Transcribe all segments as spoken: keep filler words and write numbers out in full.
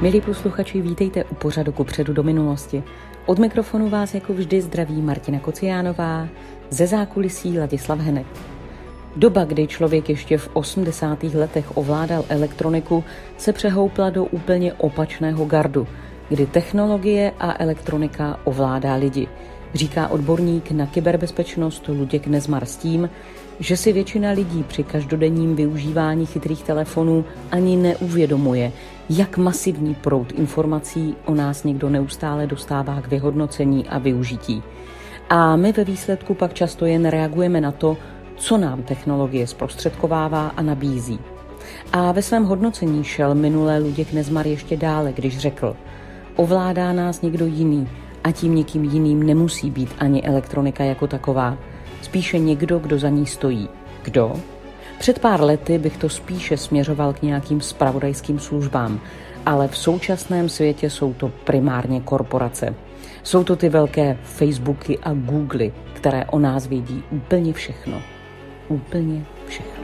Milí posluchači, vítejte u pořadu Kupředu do minulosti. Od mikrofonu vás jako vždy zdraví Martina Kociánová, ze zákulisí Ladislav Henek. Doba, kdy člověk ještě v osmdesátých letech ovládal elektroniku, se přehoupla do úplně opačného gardu, kdy technologie a elektronika ovládá lidi. Říká odborník na kyberbezpečnost Luděk Nezmar s tím, že si většina lidí při každodenním využívání chytrých telefonů ani neuvědomuje, jak masivní proud informací o nás někdo neustále dostává k vyhodnocení a využití. A my ve výsledku pak často jen reagujeme na to, co nám technologie zprostředkovává a nabízí. A ve svém hodnocení šel minulé Luděk Nezmar ještě dále, když řekl: ovládá nás někdo jiný a tím někým jiným nemusí být ani elektronika jako taková. Spíše někdo, kdo za ní stojí. Kdo? Před pár lety bych to spíše směřoval k nějakým zpravodajským službám, ale v současném světě jsou to primárně korporace. Jsou to ty velké Facebooky a Googly, které o nás vědí úplně všechno. Úplně všechno.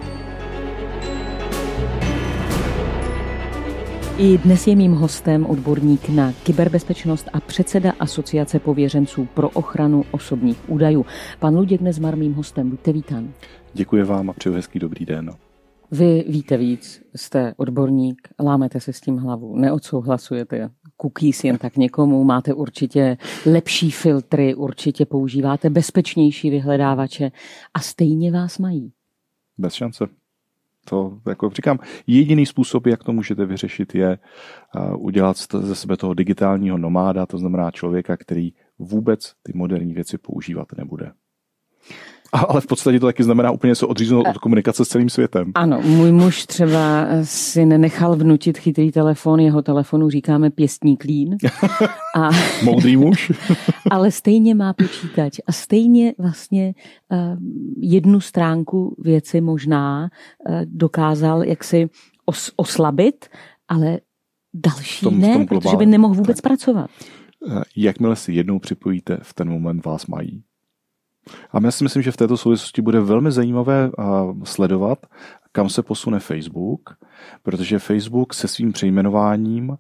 I dnes je mým hostem odborník na kyberbezpečnost a předseda Asociace pověřenců pro ochranu osobních údajů. Pan Luděk Nezmar, mým hostem, buďte vítán. Děkuji vám a přeju hezký dobrý den. Vy víte víc, jste odborník, lámete se s tím hlavu, neodsouhlasujete cookies jen tak někomu, máte určitě lepší filtry, určitě používáte bezpečnější vyhledávače a stejně vás mají. Bez šance. To, jako říkám, jediný způsob, jak to můžete vyřešit, je udělat ze sebe toho digitálního nomáda, to znamená člověka, který vůbec ty moderní věci používat nebude. Ale v podstatě to taky znamená úplně se odříznout od komunikace s celým světem. Ano, můj muž třeba si nenechal vnutit chytrý telefon, jeho telefonu říkáme pěstní klín. A moudrý muž. Ale stejně má počítač a stejně vlastně uh, jednu stránku věci možná uh, dokázal jaksi os- oslabit, ale další tom, ne, protože by nemohl vůbec tak pracovat. Jakmile si jednou připojíte, v ten moment vás mají. A já si myslím, že v této souvislosti bude velmi zajímavé sledovat, kam se posune Facebook, protože Facebook se svým přejmenováním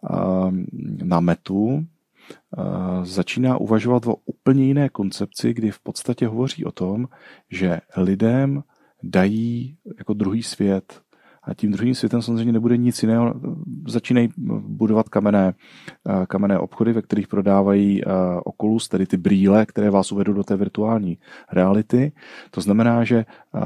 na Metu začíná uvažovat o úplně jiné koncepci, kdy v podstatě hovoří o tom, že lidem dají jako druhý svět. A tím druhým světem samozřejmě nebude nic jiného. Začínají budovat kamenné, kamenné obchody, ve kterých prodávají Oculus, tedy ty brýle, které vás uvedou do té virtuální reality. To znamená, že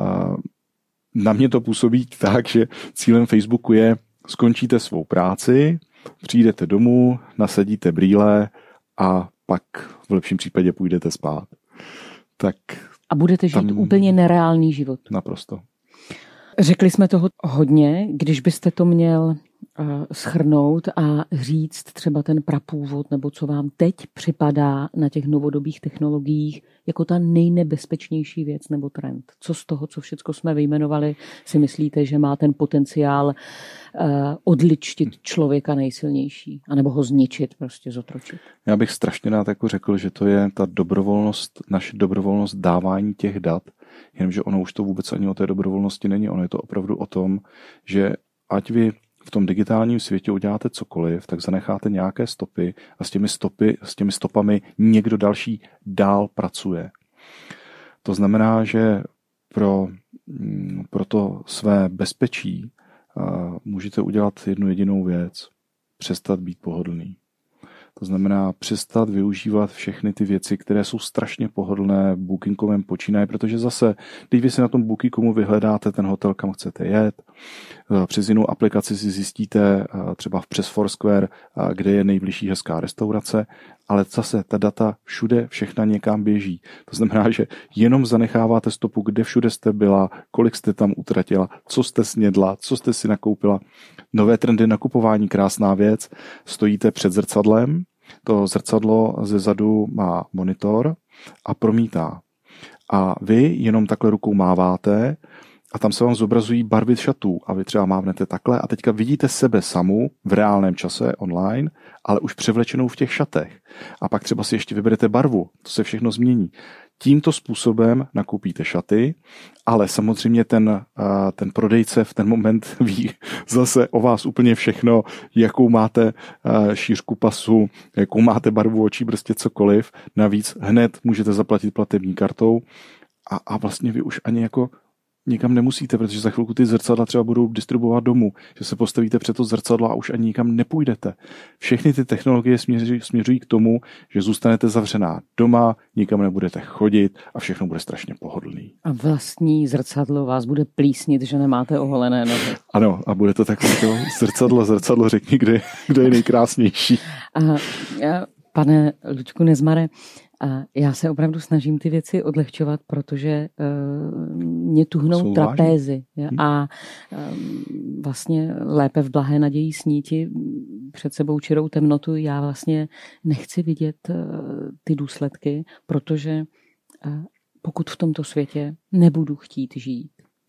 na mě to působí tak, že cílem Facebooku je, skončíte svou práci, přijdete domů, nasadíte brýle a pak v lepším případě půjdete spát. Tak a budete žít úplně nereálný život. Naprosto. Řekli jsme toho hodně, když byste to měl shrnout a říct třeba ten prapůvod, nebo co vám teď připadá na těch novodobých technologiích jako ta nejnebezpečnější věc nebo trend. Co z toho, co všechno jsme vyjmenovali, si myslíte, že má ten potenciál odličtit člověka nejsilnější, anebo ho zničit, prostě zotročit? Já bych strašně rád jako řekl, že to je ta dobrovolnost, naše dobrovolnost dávání těch dat, jenomže ono už to vůbec ani o té dobrovolnosti není. Ono je to opravdu o tom, že ať vy v tom digitálním světě uděláte cokoliv, tak zanecháte nějaké stopy a s těmi stopy, s těmi stopami někdo další dál pracuje. To znamená, že pro, pro to své bezpečí můžete udělat jednu jedinou věc. Přestat být pohodlný. To znamená přestat využívat všechny ty věci, které jsou strašně pohodlné bookingovém počínají, protože zase, když vy si na tom bookingu vyhledáte ten hotel, kam chcete jet, přes jinou aplikaci si zjistíte třeba přes Foursquare, kde je nejbližší hezká restaurace, ale zase ta data všude všechna někam běží. To znamená, že jenom zanecháváte stopu, kde všude jste byla, kolik jste tam utratila, co jste snědla, co jste si nakoupila. Nové trendy nakupování, krásná věc. Stojíte před zrcadlem, to zrcadlo ze zadu má monitor a promítá. A vy jenom takhle rukou máváte a tam se vám zobrazují barvy šatů a vy třeba mávnete takhle a teďka vidíte sebe samu v reálném čase online, ale už převlečenou v těch šatech. A pak třeba si ještě vyberete barvu, to se všechno změní. tímto způsobem nakoupíte šaty, ale samozřejmě ten, ten prodejce v ten moment ví zase o vás úplně všechno, jakou máte šířku pasu, jakou máte barvu očí, prostě cokoliv. Navíc hned můžete zaplatit platební kartou a, a vlastně vy už ani jako nikam nemusíte, protože za chvilku ty zrcadla třeba budou distribuovat domů, že se postavíte před to zrcadlo a už ani nikam nepůjdete. Všechny ty technologie směřují, směřují k tomu, že zůstanete zavřená doma, nikam nebudete chodit a všechno bude strašně pohodlný. A vlastní zrcadlo vás bude plísnit, že nemáte oholené nohy. Ano, a bude to tak jako zrcadlo, zrcadlo, řekni, kde, kde je nejkrásnější. A, a pane Luďku Nezmare, a já se opravdu snažím ty věci odlehčovat, protože uh, mě tuhnou trapézy hm. a um, vlastně lépe v blahé naději sníti před sebou čirou temnotu. Já vlastně nechci vidět uh, ty důsledky, protože uh, pokud v tomto světě nebudu chtít žít,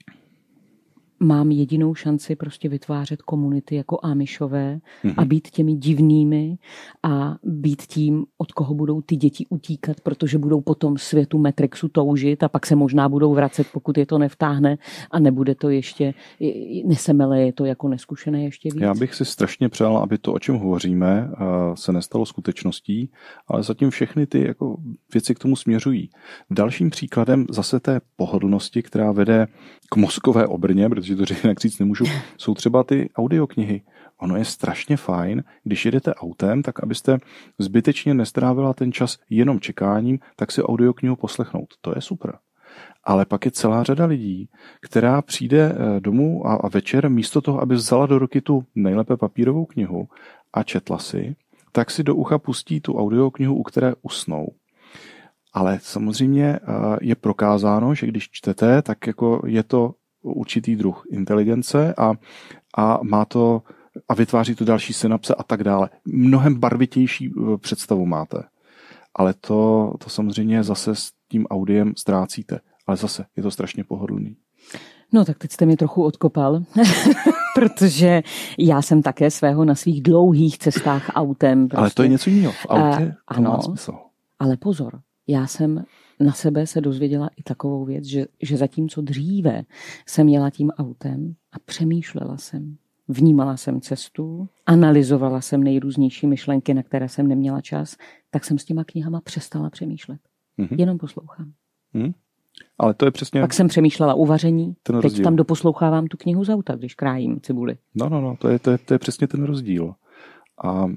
mám jedinou šanci prostě vytvářet komunity jako Amishové mm-hmm. a být těmi divnými a být tím, od koho budou ty děti utíkat, protože budou potom světu Matrixu toužit a pak se možná budou vracet, pokud je to nevtáhne a nebude to ještě, nesemele je to jako neskušené ještě víc. Já bych si strašně přál, aby to, o čem hovoříme, se nestalo skutečností, ale zatím všechny ty jako věci k tomu směřují. Dalším příkladem zase té pohodlnosti, která vede k mozkové obrně, protože to jinak říct nemůžu, jsou třeba ty audioknihy. Ono je strašně fajn, když jedete autem, tak abyste zbytečně nestrávila ten čas jenom čekáním, tak si audioknihu poslechnout. To je super. Ale pak je celá řada lidí, která přijde domů a, a večer místo toho, aby vzala do ruky tu nejlépe papírovou knihu a četla si, tak si do ucha pustí tu audioknihu, u které usnou. Ale samozřejmě je prokázáno, že když čtete, tak jako je to určitý druh inteligence a, a má to a vytváří to další synapse a tak dále. Mnohem barvitější představu máte. Ale to, to samozřejmě zase s tím audiem ztrácíte. Ale zase je to strašně pohodlný. No tak teď jste mě trochu odkopal, protože já jsem také svého na svých dlouhých cestách autem. Prostě. Ale to je něco jiného. V autě to ano, má smysl. Ale pozor, já jsem na sebe se dozvěděla i takovou věc, že, že zatímco dříve jsem jela tím autem a přemýšlela jsem, vnímala jsem cestu, analyzovala jsem nejrůznější myšlenky, na které jsem neměla čas, tak jsem s těma knihama přestala přemýšlet. Mm-hmm. Jenom poslouchám. Mm. Ale to je přesně... Pak jsem přemýšlela u vaření, teď tam doposlouchávám tu knihu z auta, když krájím cibuli. No, no, no, to je, to je, to je přesně ten rozdíl. A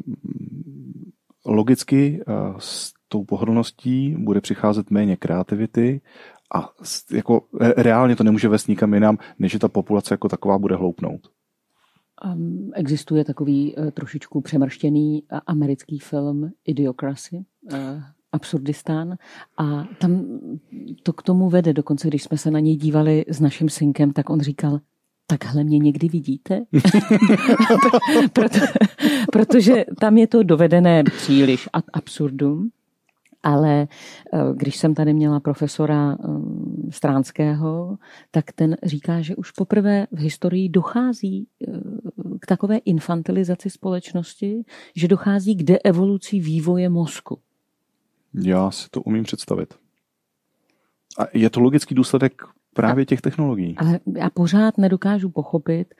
logicky s tou pohodlností bude přicházet méně kreativity a jako reálně to nemůže vést nikam jinam, než že ta populace jako taková bude hloupnout. Um, existuje takový uh, trošičku přemrštěný uh, americký film Idiocracy, uh, Absurdistán, a tam to k tomu vede. Dokonce, když jsme se na něj dívali s naším synkem, tak on říkal, takhle mě někdy vidíte? Proto, protože tam je to dovedené příliš ad absurdum, ale když jsem tady měla profesora Stránského, tak ten říká, že už poprvé v historii dochází k takové infantilizaci společnosti, že dochází k deevoluci vývoje mozku. Já si to umím představit. A je to logický důsledek právě těch technologií. Ale já pořád nedokážu pochopit,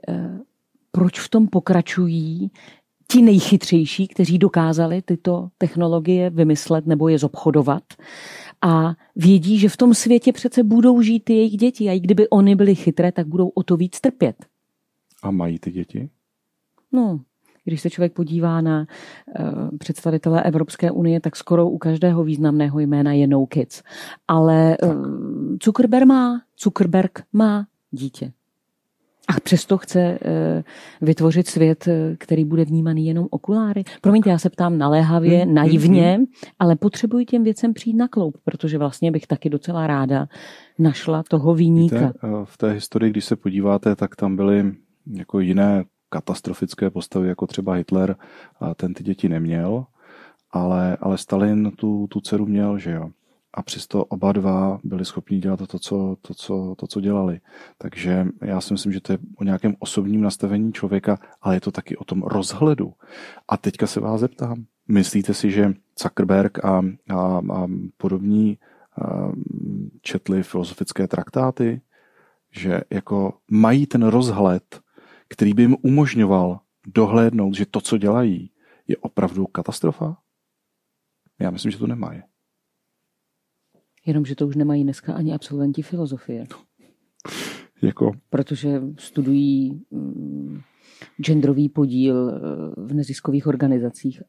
proč v tom pokračují ti nejchytřejší, kteří dokázali tyto technologie vymyslet nebo je zobchodovat a vědí, že v tom světě přece budou žít ty jejich děti a i kdyby oni byli chytré, tak budou o to víc trpět. A mají ty děti? No, když se člověk podívá na uh, představitele Evropské unie, tak skoro u každého významného jména je no kids. Ale uh, Zuckerberg má, Zuckerberg má dítě. A přesto chce uh, vytvořit svět, který bude vnímaný jenom okuláry. Promiňte, já se ptám naléhavě, hmm, naivně, hmm, ale potřebuji těm věcem přijít na kloup, protože vlastně bych taky docela ráda našla toho viníka. Víte, v té historii, když se podíváte, tak tam byly jako jiné katastrofické postavy, jako třeba Hitler, a ten ty děti neměl, ale, ale Stalin tu, tu dceru měl, že jo. A přesto oba dva byli schopni dělat to co, to, co, to, co dělali. Takže já si myslím, že to je o nějakém osobním nastavení člověka, ale je to taky o tom rozhledu. A teďka se vás zeptám, myslíte si, že Zuckerberg a, a, a podobní četli filozofické traktáty, že jako mají ten rozhled, který by jim umožňoval dohlédnout, že to, co dělají, je opravdu katastrofa? Já myslím, že to nemají. Jenomže to už nemají dneska ani absolventi filozofie. Jako... Protože studují mm, genderový podíl v neziskových organizacích.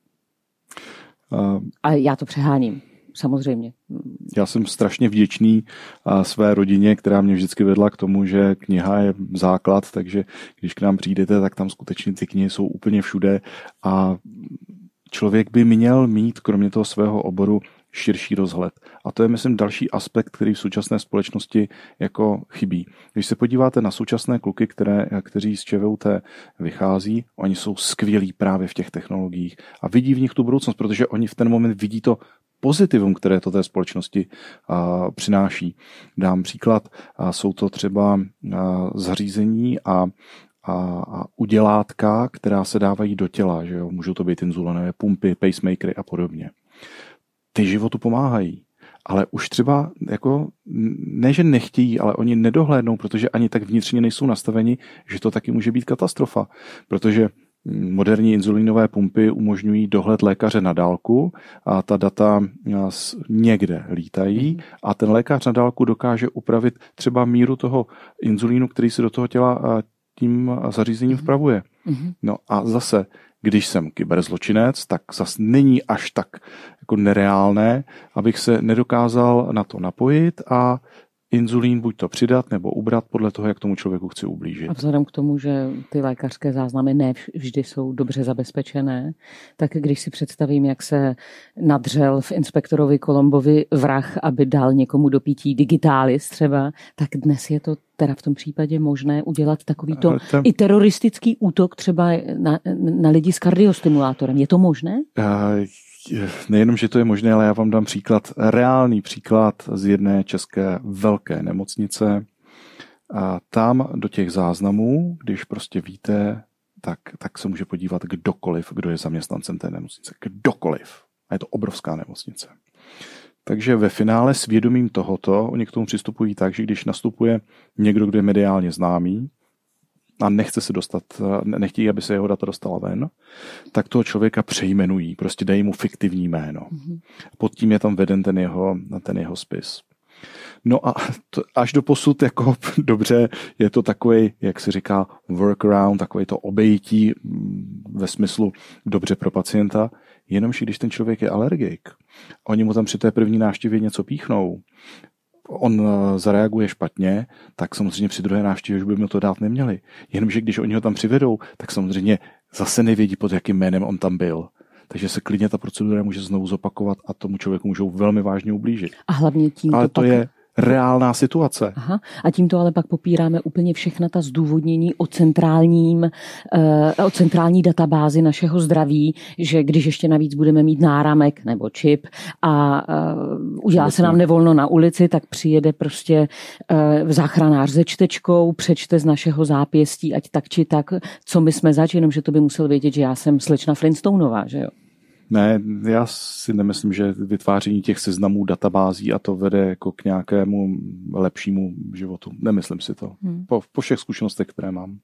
Uh, A já to přeháním, samozřejmě. Já jsem strašně vděčný své rodině, která mě vždycky vedla k tomu, že kniha je základ, takže když k nám přijdete, tak tam skutečně ty knihy jsou úplně všude a člověk by měl mít, kromě toho svého oboru, širší rozhled. A to je, myslím, další aspekt, který v současné společnosti jako chybí. Když se podíváte na současné kluky, které, kteří z ČVUT vychází, oni jsou skvělí právě v těch technologiích a vidí v nich tu budoucnost, protože oni v ten moment vidí to pozitivum, které to té společnosti a, přináší. Dám příklad, a jsou to třeba a, zařízení a A, a udělátka, která se dávají do těla, že jo? Můžou to být inzulinové pumpy, pacemakery a podobně. Ty životu pomáhají, ale už třeba jako ne, že nechtějí, ale oni nedohlédnou, protože ani tak vnitřně nejsou nastaveni, že to taky může být katastrofa, protože moderní inzulínové pumpy umožňují dohled lékaře na dálku a ta data někde lítají a ten lékař na dálku dokáže upravit třeba míru toho inzulínu, který se do toho těla tím zařízením vpravuje. No a zase, když jsem kyberzločinec, tak zase není až tak jako nereálné, abych se nedokázal na to napojit a inzulín buď to přidat nebo ubrat podle toho, jak tomu člověku chci ublížit. A vzhledem k tomu, že ty lékařské záznamy ne vždy jsou dobře zabezpečené, tak když si představím, jak se nadřel v inspektorovi Kolombovi vrah, aby dal někomu do pití digitális třeba, tak dnes je to teda v tom případě možné udělat takovýto ten... i teroristický útok třeba na, na lidi s kardiostimulátorem. Je to možné? Uh... Nejenom, že to je možné, ale já vám dám příklad, reálný příklad z jedné české velké nemocnice. A tam do těch záznamů, když prostě víte, tak, tak se může podívat kdokoliv, kdo je zaměstnancem té nemocnice. Kdokoliv. A je to obrovská nemocnice. Takže ve finále s vědomím tohoto, oni k tomu přistupují tak, že když nastupuje někdo, kdo je mediálně známý, a nechce se dostat, nechtějí, aby se jeho data dostala ven, tak toho člověka přejmenují, prostě dají mu fiktivní jméno. Mm-hmm. Pod tím je tam veden ten jeho, ten jeho spis. No a to, až do posud jako dobře, je to takový, jak se říká, workaround, takový to obejití ve smyslu dobře pro pacienta, jenomže když ten člověk je alergik, oni mu tam při té první návštěvě něco píchnou, on zareaguje špatně, tak samozřejmě při druhé návštěvě už by mu to dát neměli. Jenomže když oni ho tam přivedou, tak samozřejmě zase nevědí, pod jakým jménem on tam byl. Takže se klidně ta procedura může znovu zopakovat a tomu člověku můžou velmi vážně ublížit. A hlavně tím Ale to, to pak... je reálná situace. Aha. A tímto ale pak popíráme úplně všechna ta zdůvodnění o centrálním, uh, o centrální databázi našeho zdraví, že když ještě navíc budeme mít náramek nebo čip a uh, udělá Vlastně. se nám nevolno na ulici, tak přijede prostě uh, záchranář se čtečkou, přečte z našeho zápěstí, ať tak či tak, co my jsme zač, jenom že to by musel vědět, že já jsem slečna Flintstonová, že jo? Ne, já si nemyslím, že vytváření těch seznamů databází a to vede jako k nějakému lepšímu životu. Nemyslím si to. Hmm. Po, po všech zkušenostech, které mám.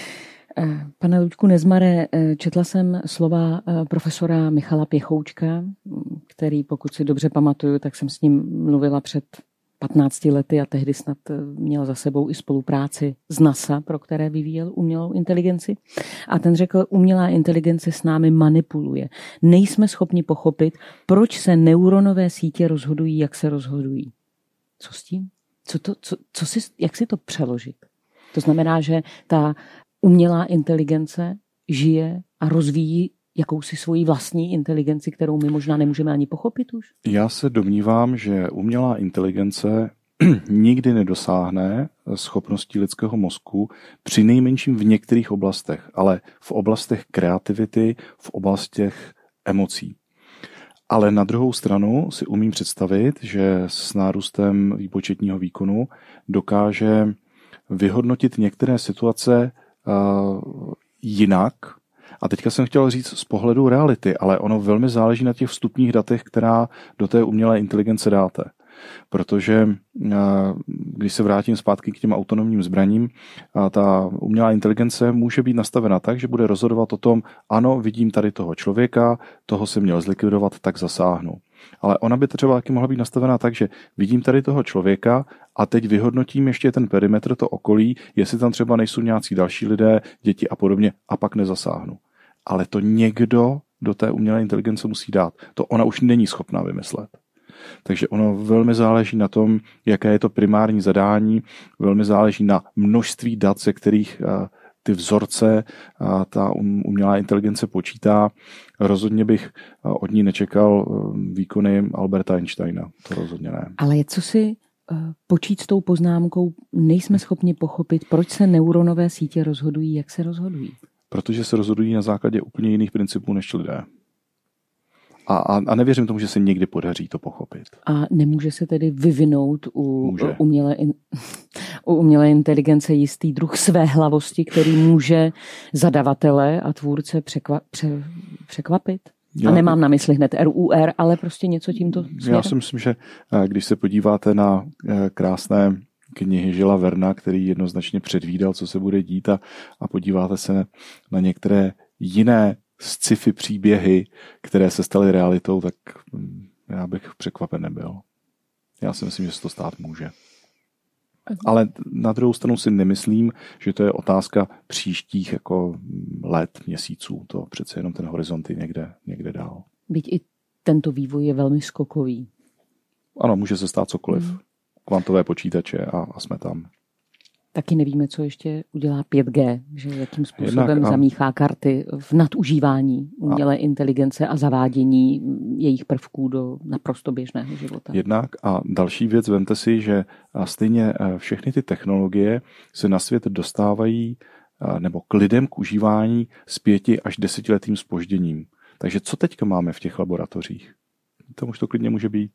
Pane Luďku Nezmare, četla jsem slova profesora Michala Pěchoučka, který, pokud si dobře pamatuju, tak jsem s ním mluvila před patnácti lety a tehdy snad měl za sebou i spolupráci s NASA, pro které vyvíjel umělou inteligenci. A ten řekl, umělá inteligence s námi manipuluje. Nejsme schopni pochopit, proč se neuronové sítě rozhodují, jak se rozhodují. Co s tím? Co to, co, co si, jak si to přeložit? To znamená, že ta umělá inteligence žije a rozvíjí jakousi svoji vlastní inteligenci, kterou my možná nemůžeme ani pochopit už? Já se domnívám, že umělá inteligence nikdy nedosáhne schopností lidského mozku, při nejmenším v některých oblastech, ale v oblastech kreativity, v oblastech emocí. Ale na druhou stranu si umím představit, že s nárůstem výpočetního výkonu dokáže vyhodnotit některé situace uh, jinak. A teďka jsem chtěl říct z pohledu reality, ale ono velmi záleží na těch vstupních datech, která do té umělé inteligence dáte. Protože když se vrátím zpátky k těm autonomním zbraním, ta umělá inteligence může být nastavena tak, že bude rozhodovat o tom, ano, vidím tady toho člověka, toho jsem měl zlikvidovat, tak zasáhnu. Ale ona by třeba taky mohla být nastavená tak, že vidím tady toho člověka a teď vyhodnotím ještě ten perimetr, to okolí, jestli tam třeba nejsou nějací další lidé, děti a podobně, a pak nezasáhnu. Ale to někdo do té umělé inteligence musí dát. To ona už není schopná vymyslet. Takže ono velmi záleží na tom, jaké je to primární zadání, velmi záleží na množství dat, ze kterých ty vzorce ta umělá inteligence počítá. Rozhodně bych od ní nečekal výkony Alberta Einsteina. To rozhodně ne. Ale co si počít s tou poznámkou, nejsme schopni pochopit, proč se neuronové sítě rozhodují, jak se rozhodují. Protože se rozhodují na základě úplně jiných principů než lidé. A, a, a nevěřím tomu, že se někdy podaří to pochopit. A nemůže se tedy vyvinout u umělé, in, u umělé inteligence jistý druh svéhlavosti, který může zadavatele a tvůrce překva, pře, překvapit? Já, a nemám na mysli hned R U R, ale prostě něco tímto směrem. Já si myslím, že když se podíváte na krásné knihy Žila Verna, který jednoznačně předvídal, co se bude dít, a, a podíváte se na některé jiné sci-fi příběhy, které se staly realitou, tak já bych překvapen nebyl. Já si myslím, že se to stát může. Ale na druhou stranu si nemyslím, že to je otázka příštích jako let, měsíců. To přece jenom ten horizont je někde, někde dál. Byť i tento vývoj je velmi skokový. Ano, může se stát cokoliv. Hmm. Kvantové počítače a, a jsme tam. Taky nevíme, co ještě udělá pět G, že jakým způsobem Jednak, zamíchá karty v nadužívání umělé a, inteligence a zavádění jejich prvků do naprosto běžného života. Jednak a další věc, vemte si, že stejně všechny ty technologie se na svět dostávají nebo k lidem k užívání s pěti až desetiletým zpožděním. Takže co teďka máme v těch laboratořích? To už to klidně může být.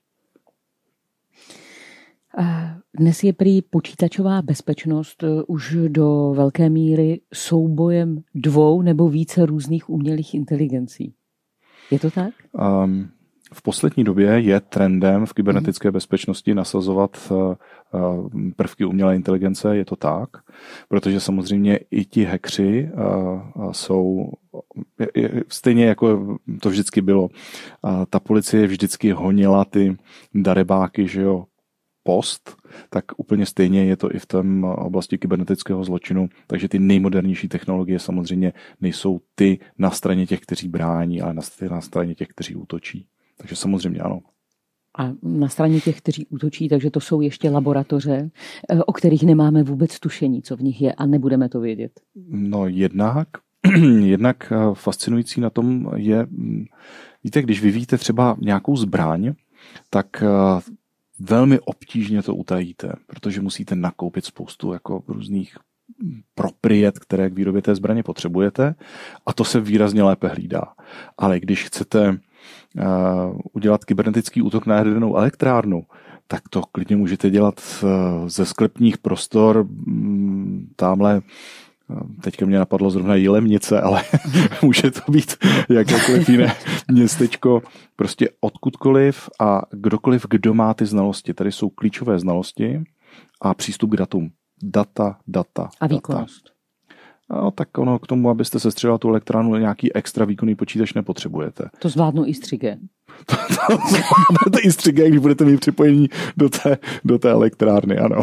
Dnes je prý počítačová bezpečnost už do velké míry soubojem dvou nebo více různých umělých inteligencí. Je to tak? Um, v poslední době je trendem v kybernetické bezpečnosti nasazovat uh, prvky umělé inteligence, je to tak, protože samozřejmě i ti hackři uh, jsou je, je, stejně jako to vždycky bylo. Uh, ta policie vždycky honila ty darebáky, že jo, post, tak úplně stejně je to i v tom oblasti kybernetického zločinu, takže ty nejmodernější technologie samozřejmě nejsou ty na straně těch, kteří brání, ale na straně těch, kteří útočí. Takže samozřejmě ano. A na straně těch, kteří útočí, takže to jsou ještě laboratoře, o kterých nemáme vůbec tušení, co v nich je, a nebudeme to vědět. No jednak, jednak fascinující na tom je, víte, když vyvíjíte třeba nějakou zbraň, tak velmi obtížně to utajíte, protože musíte nakoupit spoustu jako různých propriet, které k výrobě té zbraně potřebujete, a to se výrazně lépe hlídá. Ale když chcete uh, udělat kybernetický útok na jadernou elektrárnu, tak to klidně můžete dělat uh, ze sklepních prostor um, tamhle. Teďka mě napadlo zrovna Jilemnice, ale může to být jakékoliv jiné městečko, prostě odkudkoliv a kdokoliv, kdo má ty znalosti. Tady jsou klíčové znalosti a přístup k datům. Data, data, a výkonnost. Data. No, tak ono k tomu, abyste sestřelili tu elektrárnu, nějaký extra výkonný počítač nepotřebujete. To zvládnu i s tři G. to, to zvládnete i s tři G, když budete mít připojení do té, do té elektrárny, ano.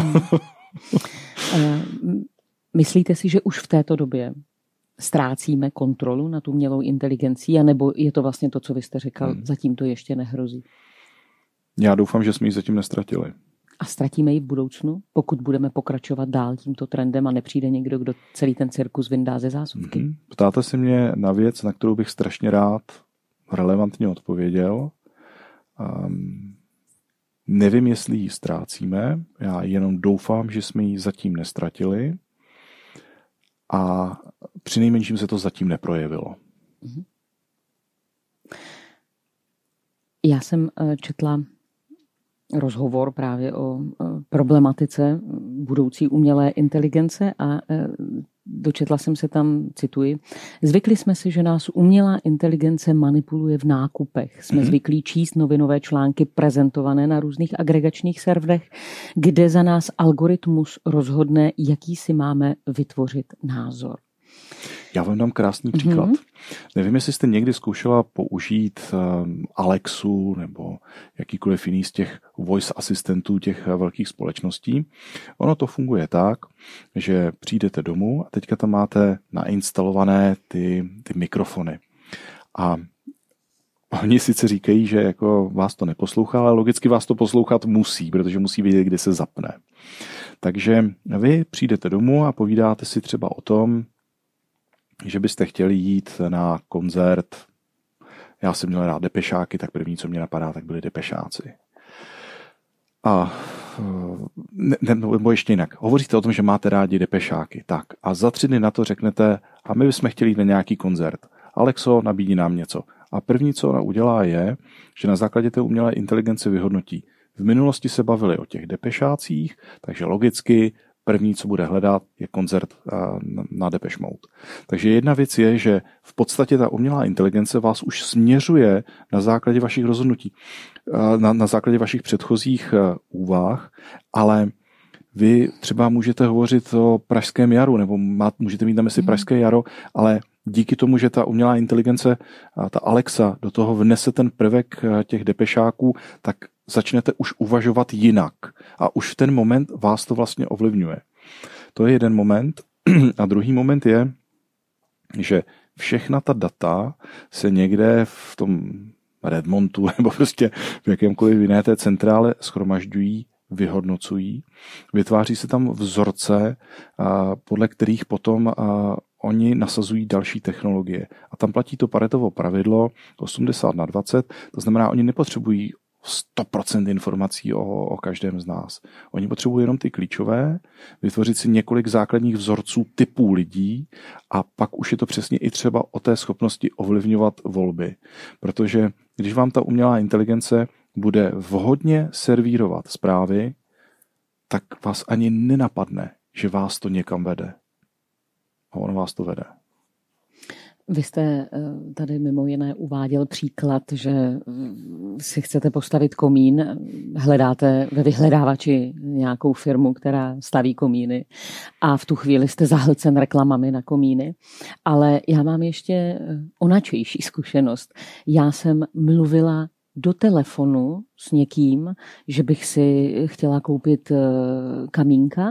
Hmm. Myslíte si, že už v této době ztrácíme kontrolu nad umělou inteligencí, anebo je to vlastně to, co vy jste říkal, hmm. zatím to ještě nehrozí? Já doufám, že jsme ji zatím nestratili. A ztratíme ji v budoucnu, pokud budeme pokračovat dál tímto trendem a nepřijde někdo, kdo celý ten cirkus vyndá ze zásuvky? Hmm. Ptáte se mě na věc, na kterou bych strašně rád relevantně odpověděl. Um, nevím, jestli ji ztrácíme, já jenom doufám, že jsme ji zatím nestratili. A přinejmenším se to zatím neprojevilo. Já jsem četla rozhovor právě o problematice budoucí umělé inteligence a dočetla jsem se tam, cituji, zvykli jsme si, že nás umělá inteligence manipuluje v nákupech. Jsme mm-hmm. zvyklí číst novinové články prezentované na různých agregačních serverech, kde za nás algoritmus rozhodne, jaký si máme vytvořit názor. Já vám dám krásný příklad. Mm-hmm. Nevím, jestli jste někdy zkoušela použít Alexu nebo jakýkoliv jiný z těch voice asistentů těch velkých společností. Ono to funguje tak, že přijdete domů a teďka tam máte nainstalované ty, ty mikrofony. A oni sice říkají, že jako vás to neposlouchá, ale logicky vás to poslouchat musí, protože musí vědět, kde se zapne. Takže vy přijdete domů a povídáte si třeba o tom, že byste chtěli jít na koncert. Já jsem měl rád Depešáky, tak první, co mě napadá, tak byli Depešáci. A ne, ne, nebo ještě jinak. Hovoříte o tom, že máte rádi Depešáky. Tak. A za tři dny na to řeknete, a my bychom chtěli jít na nějaký koncert. Alexo, nabídni nám něco. A první, co ona udělá, je, že na základě té umělé inteligence vyhodnotí. V minulosti se bavili o těch Depešácích, takže logicky první, co bude hledat, je koncert na Depeche Mode. Takže jedna věc je, že v podstatě ta umělá inteligence vás už směřuje na základě vašich rozhodnutí, na, na základě vašich předchozích úvah, ale vy třeba můžete hovořit o Pražském jaru, nebo můžete mít na mysli Pražské jaro, ale díky tomu, že ta umělá inteligence, ta Alexa, do toho vnese ten prvek těch depešáků, tak začnete už uvažovat jinak. A už v ten moment vás to vlastně ovlivňuje. To je jeden moment. A druhý moment je, že všechna ta data se někde v tom Redmontu nebo prostě v jakémkoliv jiné té centrále shromažďují, vyhodnocují. Vytváří se tam vzorce, podle kterých potom oni nasazují další technologie. A tam platí to Paretovo pravidlo osmdesát na dvacet, to znamená, oni nepotřebují sto procent informací o, o každém z nás. Oni potřebují jenom ty klíčové, vytvořit si několik základních vzorců typů lidí a pak už je to přesně i třeba o té schopnosti ovlivňovat volby. Protože když vám ta umělá inteligence bude vhodně servírovat zprávy, tak vás ani nenapadne, že vás to někam vede. A ono vás to vede. Vy jste tady mimo jiné uváděl příklad, že si chcete postavit komín, hledáte ve vyhledávači nějakou firmu, která staví komíny a v tu chvíli jste zahlcen reklamami na komíny. Ale já mám ještě onačejší zkušenost. Já jsem mluvila do telefonu s někým, že bych si chtěla koupit kamínka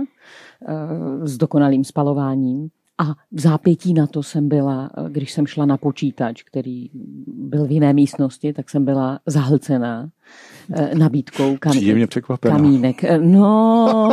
s dokonalým spalováním. A v zápětí na to jsem byla, když jsem šla na počítač, který byl v jiné místnosti, tak jsem byla zahlcená nabídkou kam, kamínek. No,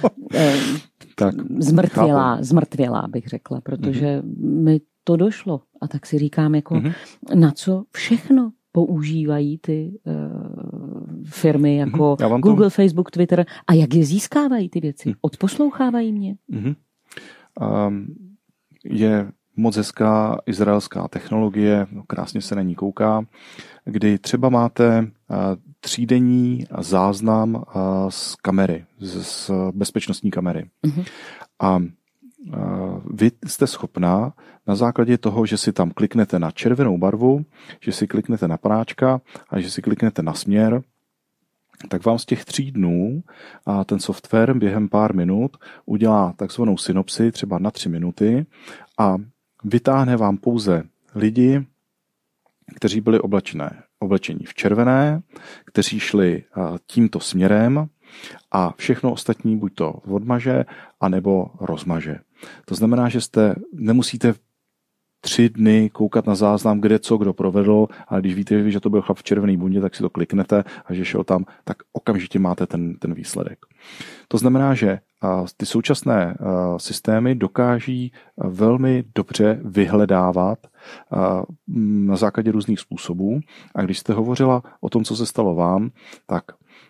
tak, zmrtvělá, chápu. zmrtvělá bych řekla, protože mm-hmm. mi to došlo. A tak si říkám, jako mm-hmm. na co všechno používají ty uh, firmy jako mm-hmm. Google, to... Facebook, Twitter a jak je získávají ty věci? Mm. Odposlouchávají mě? Mm-hmm. Um, je moc hezká izraelská technologie, krásně se na ní kouká, kdy třeba máte uh, třídenní záznam uh, z kamery, z, z bezpečnostní kamery. Mm-hmm. A uh, vy jste schopná na základě toho, že si tam kliknete na červenou barvu, že si kliknete na práčka a že si kliknete na směr, tak vám z těch tří dnů a ten software během pár minut udělá takzvanou synopsi třeba na tři minuty a vytáhne vám pouze lidi, kteří byli oblečené, oblečení v červené, kteří šli tímto směrem a všechno ostatní buď to odmaže, anebo rozmaže. To znamená, že jste nemusíte tři dny koukat na záznam, kde co kdo provedl, ale když víte, že to byl chlap v červený bundě, tak si to kliknete a že šel tam, tak okamžitě máte ten, ten výsledek. To znamená, že ty současné systémy dokáží velmi dobře vyhledávat na základě různých způsobů. A když jste hovořila o tom, co se stalo vám, tak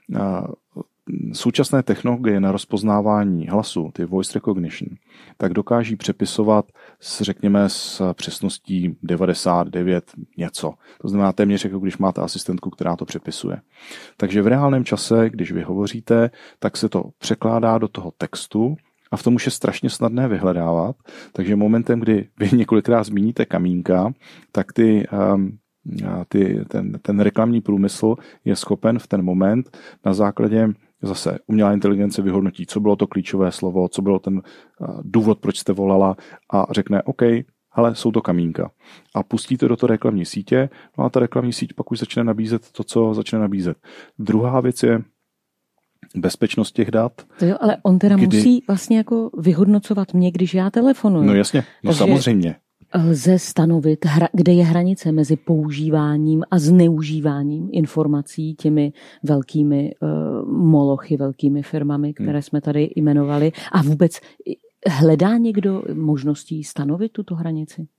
současné technologie na rozpoznávání hlasu, ty voice recognition, tak dokáží přepisovat s, řekněme, s přesností devadesát devět něco. To znamená téměř jako když máte asistentku, která to přepisuje. Takže v reálném čase, když vy hovoříte, tak se to překládá do toho textu a v tom už je strašně snadné vyhledávat, takže momentem, kdy vy několikrát zmíníte kamínka, tak ty, um, ty, ten, ten reklamní průmysl je schopen v ten moment na základě zase umělá inteligence vyhodnotí, co bylo to klíčové slovo, co bylo ten důvod, proč jste volala a řekne OK, ale jsou to kamínka. A pustíte do toho reklamní sítě, no a ta reklamní síť pak už začne nabízet to, co začne nabízet. Druhá věc je bezpečnost těch dat. To jo, ale on teda kdy... musí vlastně jako vyhodnocovat mě, když já telefonuju. No jasně, no takže samozřejmě. Lze stanovit, kde je hranice mezi používáním a zneužíváním informací těmi velkými uh, molochy, velkými firmami, které hmm. jsme tady jmenovali. A vůbec hledá někdo možností stanovit tuto hranici?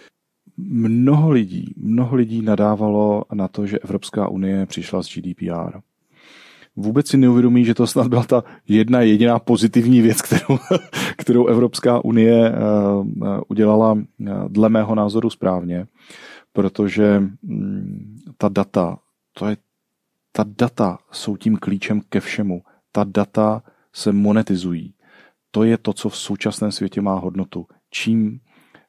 Mnoho lidí, mnoho lidí nadávalo na to, že Evropská unie přišla s G D P R. Vůbec si neuvědomí, že to snad byla ta jedna jediná pozitivní věc, kterou, kterou Evropská unie udělala dle mého názoru správně, protože ta data, to je, ta data jsou tím klíčem ke všemu. Ta data se monetizují. To je to, co v současném světě má hodnotu. Čím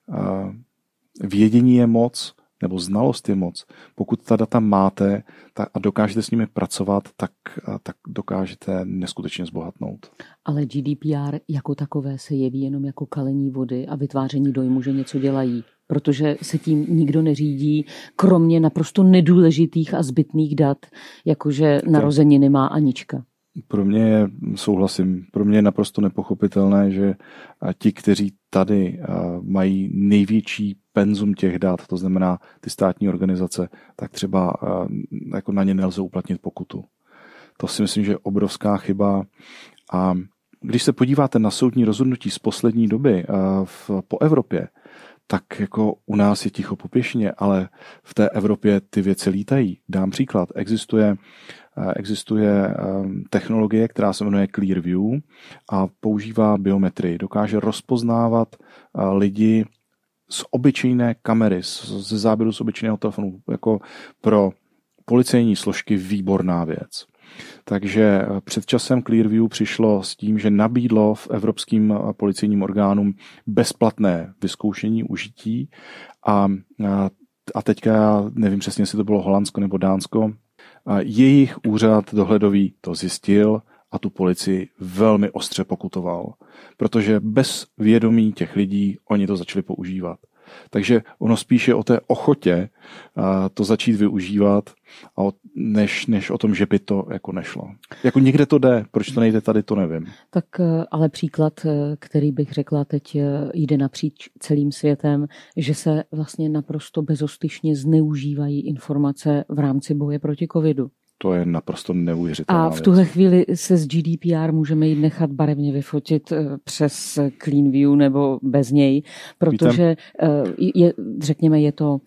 vědění je moc, nebo znalost je moc. Pokud ta data máte tak, a dokážete s nimi pracovat, tak, tak dokážete neskutečně zbohatnout. Ale G D P R jako takové se jeví jenom jako kalení vody a vytváření dojmu, že něco dělají. Protože se tím nikdo neřídí, kromě naprosto nedůležitých a zbytných dat, jakože narozeniny má Anička. Pro mě je, souhlasím, pro mě je naprosto nepochopitelné, že ti, kteří tady mají největší penzum těch dat, to znamená ty státní organizace, tak třeba jako na ně nelze uplatnit pokutu. To si myslím, že je obrovská chyba. A když se podíváte na soudní rozhodnutí z poslední doby v, po Evropě, tak jako u nás je ticho po pěšině, ale v té Evropě ty věci lítají. Dám příklad. Existuje Existuje technologie, která se jmenuje Clearview a používá biometrii. Dokáže rozpoznávat lidi z obyčejné kamery, ze záběru z obyčejného telefonu. Jako pro policejní složky výborná věc. Takže před časem Clearview přišlo s tím, že nabídlo v evropským policejním orgánům bezplatné vyzkoušení užití a, a teďka já nevím přesně, jestli to bylo Holandsko nebo Dánsko, a jejich úřad dohledový to zjistil a tu policii velmi ostře pokutoval, protože bez vědomí těch lidí oni to začali používat. Takže ono spíše o té ochotě to začít využívat, než, než o tom, že by to jako nešlo. Jako někde to jde, proč to nejde tady, to nevím. Tak ale příklad, který bych řekla teď jde napříč celým světem, že se vlastně naprosto bezostyšně zneužívají informace v rámci boje proti covidu. To je naprosto neuvěřitelná A v tuhle věc. Chvíli se z G D P R můžeme jít nechat barevně vyfotit přes Clearview nebo bez něj, protože je, řekněme, je to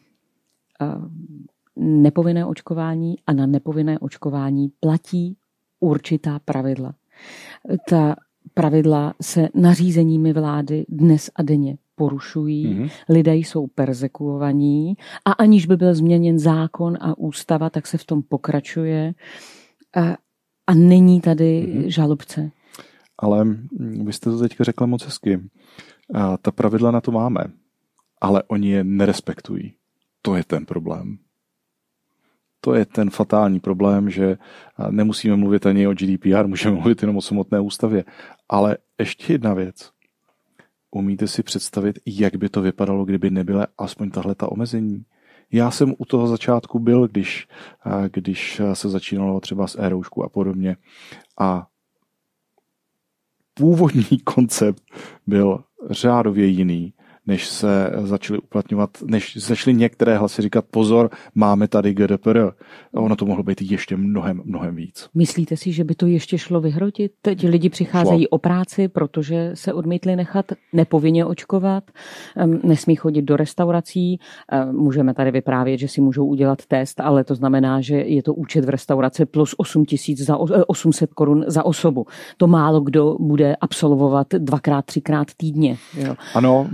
nepovinné očkování a na nepovinné očkování platí určitá pravidla. Ta pravidla se nařízeními vlády dnes a denně porušují, mm-hmm. lidé jsou perzekuovaní a aniž by byl změněn zákon a ústava, tak se v tom pokračuje a, a není tady mm-hmm. žalobce. Ale vy jste to teďka řekla moc hezky. A ta pravidla na to máme, ale oni je nerespektují. To je ten problém. To je ten fatální problém, že nemusíme mluvit ani o G D P R, můžeme mluvit jenom o samotné ústavě. Ale ještě jedna věc. Umíte si představit, jak by to vypadalo, kdyby nebyla aspoň tahleta omezení? Já jsem u toho začátku byl, když, když se začínalo třeba s e-roušku a podobně. A původní koncept byl řádově jiný, než se začaly uplatňovat, než začaly některé hlasy říkat pozor, máme tady G D P R. Ono to mohlo být ještě mnohem, mnohem víc. Myslíte si, že by to ještě šlo vyhrotit? Teď lidi přicházejí šlo. o práci, protože se odmítli nechat nepovinně očkovat, nesmí chodit do restaurací, můžeme tady vyprávět, že si můžou udělat test, ale to znamená, že je to účet v restauraci plus osm tisíc za, osm set korun za osobu. To málo kdo bude absolvovat dvakrát, třikrát týdně. Jo. Ano, mám svůj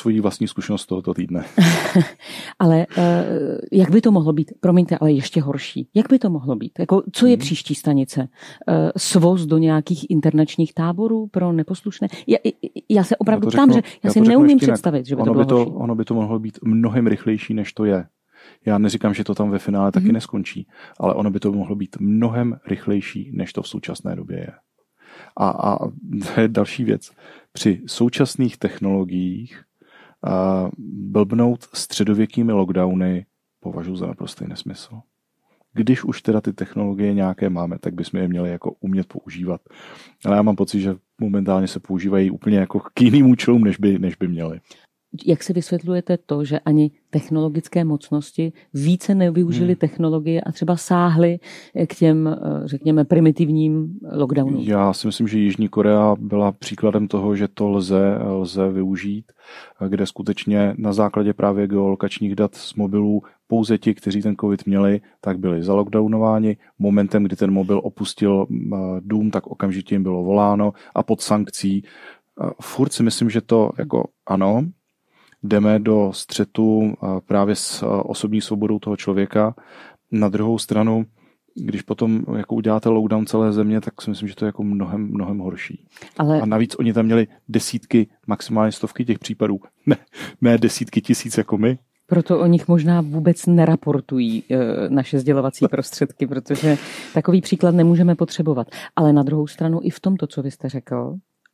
svoji vlastní zkušenost tohoto týdne. Ale jak by to mohlo být? Promiňte, ale ještě horší. Jak by to mohlo být? Jako, co je hmm. příští stanice? Svoz do nějakých internačních táborů pro neposlušné? Já, já se opravdu já ptám, že já, já si neumím představit, že by ono to bylo by to, horší. Ono by to mohlo být mnohem rychlejší, než to je. Já neříkám, že to tam ve finále taky hmm. neskončí, ale ono by to mohlo být mnohem rychlejší, než to v současné době je. A, a to je další věc. Při současných technologiích a blbnout středověkými lockdowny považuji za naprostý nesmysl. Když už teda ty technologie nějaké máme, tak bychom je měli jako umět používat. Ale já mám pocit, že momentálně se používají úplně jako k jiným účelům, než by, než by měli. Jak si vysvětlujete to, že ani technologické mocnosti více nevyužili hmm. technologie a třeba sáhly k těm, řekněme, primitivním lockdownům? Já si myslím, že Jižní Korea byla příkladem toho, že to lze, lze využít, kde skutečně na základě právě geolokačních dat z mobilů pouze ti, kteří ten covid měli, tak byli zalockdownováni. Momentem, kdy ten mobil opustil dům, tak okamžitě jim bylo voláno a pod sankcí. Furt si myslím, že to jako ano, jdeme do střetu právě s osobní svobodou toho člověka. Na druhou stranu, když potom jako uděláte lockdown celé země, tak si myslím, že to je jako mnohem, mnohem horší. Ale... A navíc oni tam měli desítky, maximálně stovky těch případů. Ne, ne desítky tisíc jako my. Proto o nich možná vůbec neraportují e, naše sdělovací prostředky, protože takový příklad nemůžeme potřebovat. Ale na druhou stranu i v tomto, co vy jste řekl,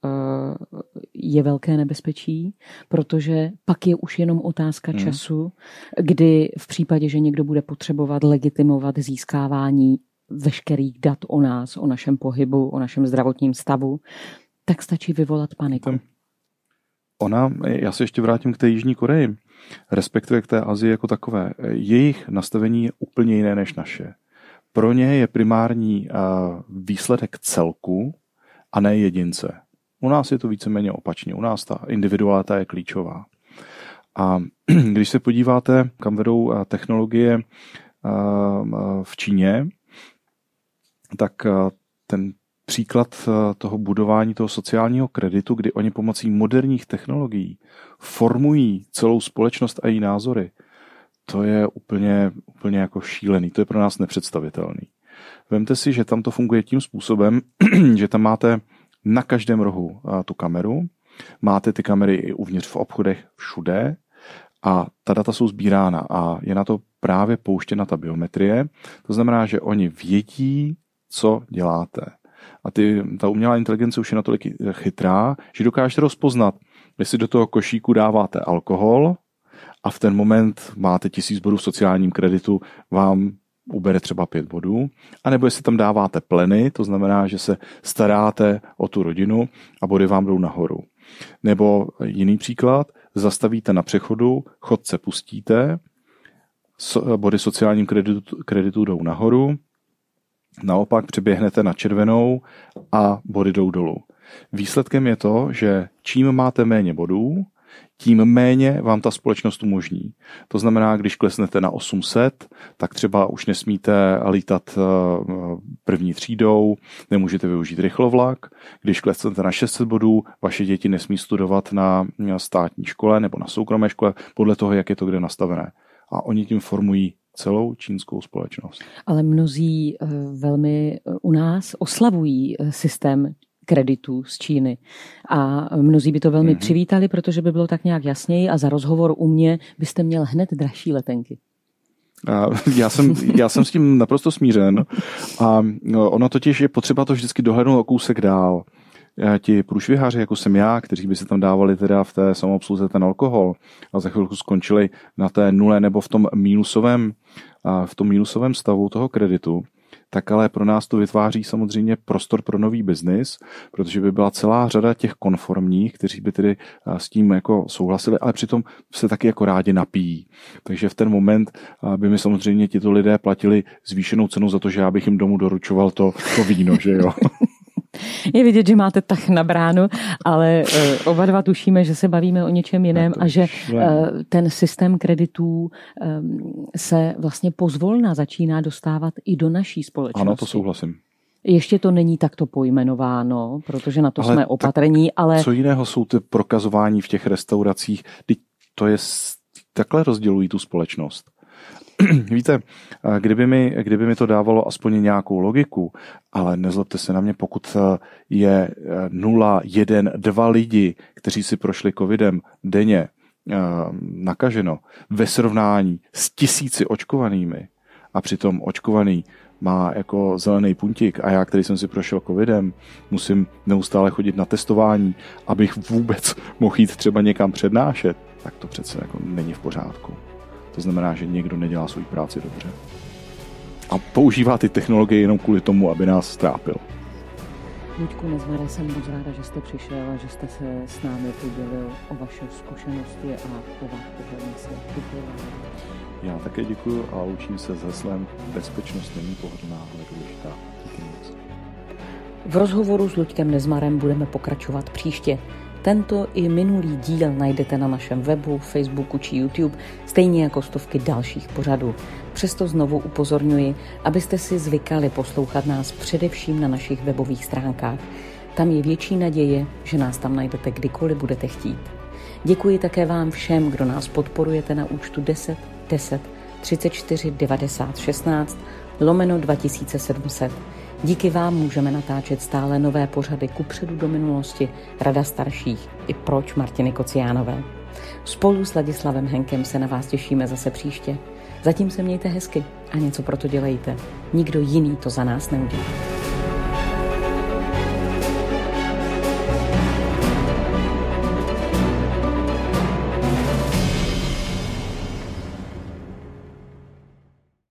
je velké nebezpečí, protože pak je už jenom otázka hmm. času, kdy v případě, že někdo bude potřebovat legitimovat získávání veškerých dat o nás, o našem pohybu, o našem zdravotním stavu, tak stačí vyvolat paniku. Ona, já se ještě vrátím k té Jižní Koreji, respektive k té Asii jako takové. Jejich nastavení je úplně jiné než naše. Pro ně je primární výsledek celku a ne jedince. U nás je to víceméně opačně. U nás ta individualita je klíčová. A když se podíváte, kam vedou technologie v Číně, tak ten příklad toho budování toho sociálního kreditu, kdy oni pomocí moderních technologií formují celou společnost a její názory, to je úplně, úplně jako šílený. To je pro nás nepředstavitelný. Vemte si, že tam to funguje tím způsobem, že tam máte na každém rohu tu kameru, máte ty kamery i uvnitř v obchodech všude a ta data jsou sbírána a je na to právě pouštěna ta biometrie. To znamená, že oni vědí, co děláte. A ty, ta umělá inteligence už je natolik chytrá, že dokážete rozpoznat, jestli do toho košíku dáváte alkohol a v ten moment máte tisíc bodů v sociálním kreditu, vám ubere třeba pět bodů, anebo jestli tam dáváte pleny, to znamená, že se staráte o tu rodinu a body vám jdou nahoru. Nebo jiný příklad, zastavíte na přechodu, chodce pustíte, body sociálním kreditu, kreditu jdou nahoru, naopak přeběhnete na červenou a body jdou dolů. Výsledkem je to, že čím máte méně bodů, tím méně vám ta společnost umožní. To znamená, když klesnete na osm set, tak třeba už nesmíte lítat první třídou, nemůžete využít rychlovlak. Když klesnete na šest set bodů, vaše děti nesmí studovat na státní škole nebo na soukromé škole, podle toho, jak je to kde nastavené. A oni tím formují celou čínskou společnost. Ale mnozí velmi u nás oslavují systém kreditů z Číny. A mnozí by to velmi mm-hmm. přivítali, protože by bylo tak nějak jasněji a za rozhovor u mě byste měl hned dražší letenky. A já, jsem, já jsem s tím naprosto smířen a ono totiž je potřeba to vždycky dohlednout o kousek dál. Ti průšviháři, jako jsem já, kteří by se tam dávali teda v té samoobsluze ten alkohol a za chvilku skončili na té nule nebo v tom mínusovém, v tom mínusovém stavu toho kreditu, tak ale pro nás to vytváří samozřejmě prostor pro nový biznis, protože by byla celá řada těch konformních, kteří by tedy s tím jako souhlasili, ale přitom se taky jako rádi napijí. Takže v ten moment by mi samozřejmě tito lidé platili zvýšenou cenu za to, že já bych jim domů doručoval to, to víno, že jo. Je vidět, že máte tah na bránu, ale uh, oba dva tušíme, že se bavíme o něčem jiném a že uh, ten systém kreditů um, se vlastně pozvolna začíná dostávat i do naší společnosti. Ano, to souhlasím. Ještě to není takto pojmenováno, protože na to ale jsme opatrní, ale... Co jiného jsou ty prokazování v těch restauracích? to je, takhle rozdělují tu společnost. Víte, kdyby mi, kdyby mi to dávalo aspoň nějakou logiku, ale nezlobte se na mě, pokud je nula, jeden, dva lidi, kteří si prošli covidem denně nakaženo ve srovnání s tisíci očkovanými a přitom očkovaný má jako zelený puntík a já, který jsem si prošel covidem, musím neustále chodit na testování, abych vůbec mohl jít třeba někam přednášet, tak to přece jako není v pořádku. To znamená, že někdo nedělá svou práci dobře. A používá ty technologie jenom kvůli tomu, aby nás strápil. Luďku Nezmare, jsem moc ráda, že jste přišel a že jste se s námi podělil o vaše zkušenosti a o váš pohled na svět. Děkuji vám. Já také děkuji a učím se s heslem Bezpečnost není pohodlná, ale důležitá. Díky moc. V rozhovoru s Luďkem Nezmarem budeme pokračovat příště. Tento i minulý díl najdete na našem webu, Facebooku či YouTube, stejně jako stovky dalších pořadů. Přesto znovu upozorňuji, abyste si zvykali poslouchat nás především na našich webových stránkách. Tam je větší naděje, že nás tam najdete kdykoliv budete chtít. Děkuji také vám všem, kdo nás podporujete na účtu deset deset třicet čtyři devadesát šestnáct lomeno dva tisíce sedm set. Díky vám můžeme natáčet stále nové pořady Kupředu do minulosti, Rada starších i Proč Martiny Kociánové. Spolu s Ladislavem Henkem se na vás těšíme zase příště. Zatím se mějte hezky a něco pro to dělejte. Nikdo jiný to za nás neudělá.